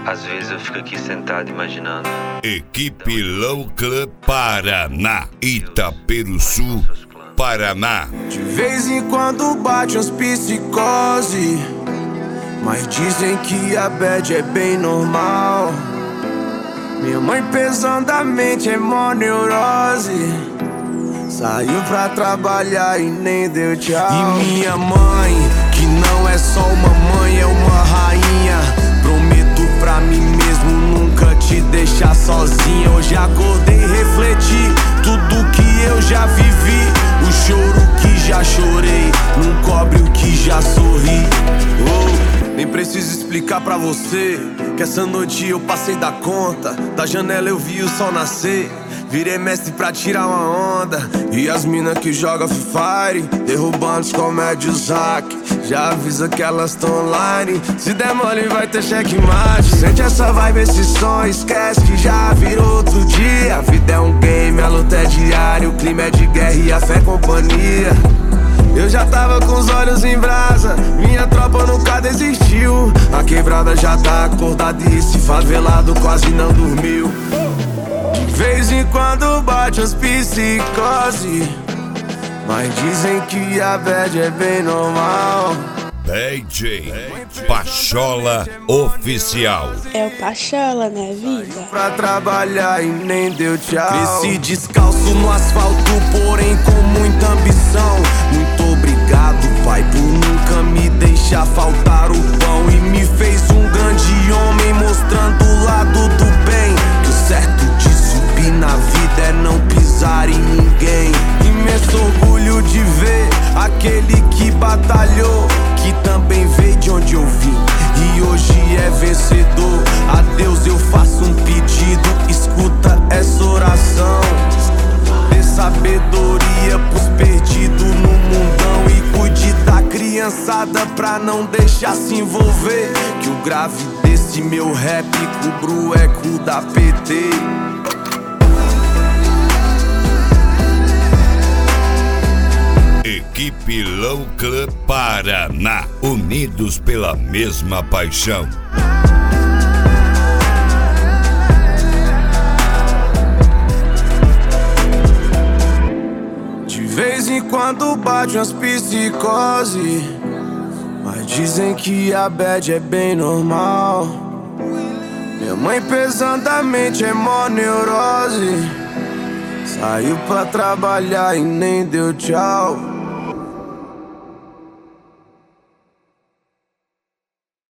Às vezes eu fico aqui sentado imaginando. Equipe Low Club Paraná, Itaperuçu, Paraná. De vez em quando bate uns psicose, mas dizem que a bad é bem normal. Minha mãe pesadamente é mó neurose, saiu pra trabalhar e nem deu tchau. E minha mãe, que não é só uma mãe, é uma rainha. Prometo pra mim mesmo nunca te deixar sozinha. Hoje acordei e refleti tudo que eu já vivi. O choro que já chorei não cobre o que já sorri. Nem preciso explicar pra você que essa noite eu passei da conta. Da janela eu vi o sol nascer, virei mestre pra tirar uma onda. E as mina que joga Free Fire, derrubando os comédios hack, já avisa que elas tão online. Se der mole vai ter checkmate. Sente essa vibe, esse som, esquece que já virou outro dia. A vida é um game, a luta é diária, o clima é de guerra e a fé é companhia. Eu já tava com os olhos em brasa, minha tropa nunca desistiu. A quebrada já tá acordada e esse favelado quase não dormiu. De vez em quando bate as psicose, mas dizem que a bad é bem normal. DJ Pachola Oficial. É o Pachola, né, vida? Pra trabalhar e nem deu tchau. Cresci descalço no asfalto, porém com muita ambição. Muito obrigado, pai, por nunca me deixar faltar o pão. E me fez um grande homem, mostrando o lado do bem. Que o certo de subir na vida é não pisar em ninguém. Imenso orgulho de ver aquele que batalhou, que também veio de onde eu vim e hoje é vencedor. A Deus eu faço um pedido, escuta essa oração. Dê sabedoria pros perdidos no mundão e cuide da criançada pra não deixar se envolver. Que o grave desse meu rap cubra o eco da PT. Equipe Low Club Paraná, unidos pela mesma paixão. De vez em quando bate umas psicose, mas dizem que a bad é bem normal. Minha mãe pesadamente é mó neurose, saiu pra trabalhar e nem deu tchau.